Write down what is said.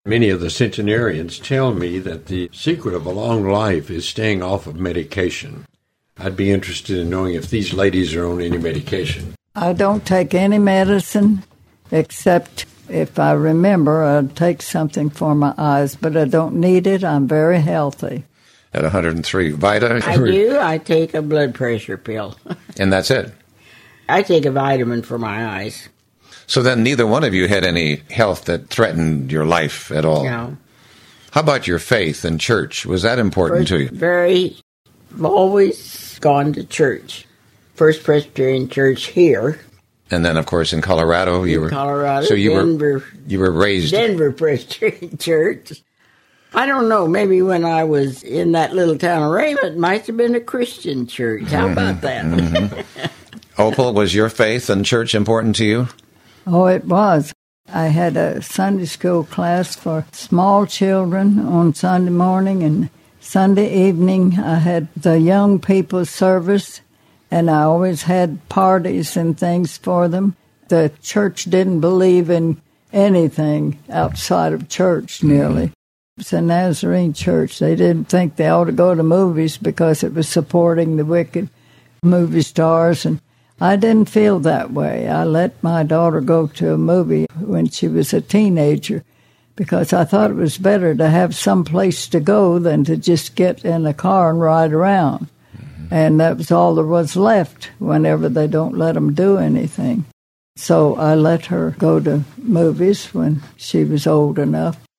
Many of the centenarians tell me that the secret of a long life is staying off of medication. I'd be interested in knowing if these ladies are on any medication. I don't take any medicine, except if I remember, I'd take something for my eyes, but I don't need it. I'm very healthy. At 103. Vida? I do. I take a blood pressure pill. And that's it? I take a vitamin for my eyes. So then neither one of you had any health that threatened your life at all? No. How about your faith and church? Was that important to you? I've always gone to church. First Presbyterian Church here. And then, of course, in Colorado. Colorado, so Denver. You were raised... Denver Presbyterian Church. I don't know. Maybe when I was in that little town of Raymond, it might have been a Christian church. How about that? Mm-hmm. Opal, was your faith and church important to you? Oh, it was. I had a Sunday school class for small children on Sunday morning, and Sunday evening I had the young people's service, and I always had parties and things for them. The church didn't believe in anything outside of church, nearly. It's a Nazarene church. They didn't think they ought to go to movies because it was supporting the wicked movie stars, and I didn't feel that way. I let my daughter go to a movie when she was a teenager because I thought it was better to have some place to go than to just get in a car and ride around. Mm-hmm. And that was all there was left whenever they don't let them do anything. So I let her go to movies when she was old enough.